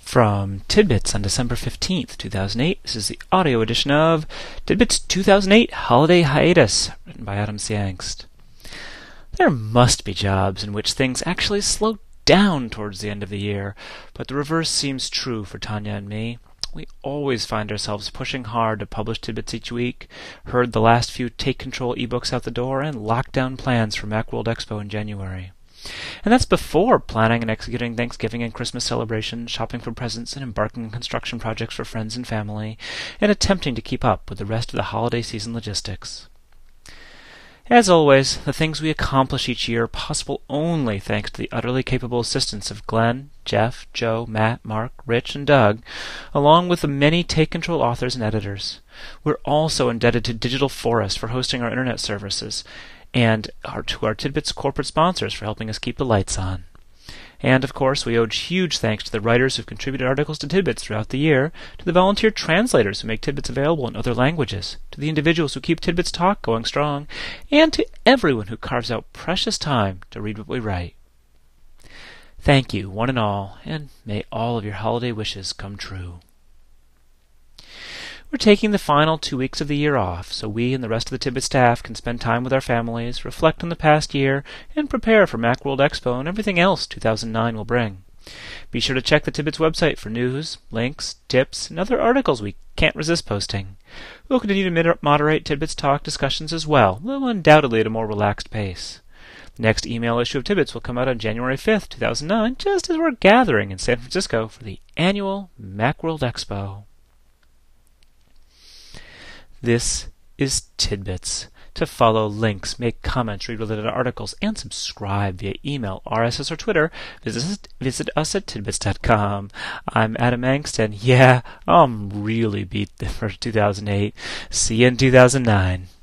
From Tidbits on December 15th, 2008, this is the audio edition of Tidbits 2008 Holiday Hiatus, written by Adam C. Angst. There must be jobs in which things actually slow down towards the end of the year, but the reverse seems true for Tanya and me. We always find ourselves pushing hard to publish tidbits each week, herd the last few Take Control ebooks out the door, and lock down plans for Macworld Expo in January. And that's before planning and executing Thanksgiving and Christmas celebrations, shopping for presents, and embarking on construction projects for friends and family, and attempting to keep up with the rest of the holiday season logistics. As always, the things we accomplish each year are possible only thanks to the utterly capable assistance of Glenn, Jeff, Joe, Matt, Mark, Rich, and Doug, along with the many Take Control authors and editors. We're also indebted to Digital Forest for hosting our internet services, and to our Tidbits corporate sponsors for helping us keep the lights on. And, of course, we owe huge thanks to the writers who've contributed articles to Tidbits throughout the year, to the volunteer translators who make Tidbits available in other languages, to the individuals who keep Tidbits Talk going strong, and to everyone who carves out precious time to read what we write. Thank you, one and all, and may all of your holiday wishes come true. We're taking the final 2 weeks of the year off, so we and the rest of the Tidbit staff can spend time with our families, reflect on the past year, and prepare for Macworld Expo and everything else 2009 will bring. Be sure to check the Tidbits website for news, links, tips, and other articles we can't resist posting. We'll continue to moderate Tidbits Talk discussions as well, though undoubtedly at a more relaxed pace. The next email issue of Tidbits will come out on January 5th, 2009, just as we're gathering in San Francisco for the annual Macworld Expo. This is Tidbits. To follow links, make comments, read related articles, and subscribe via email, RSS, or Twitter, visit us at tidbits.com. I'm Adam Angst, and yeah, I'm really beat for 2008. See you in 2009.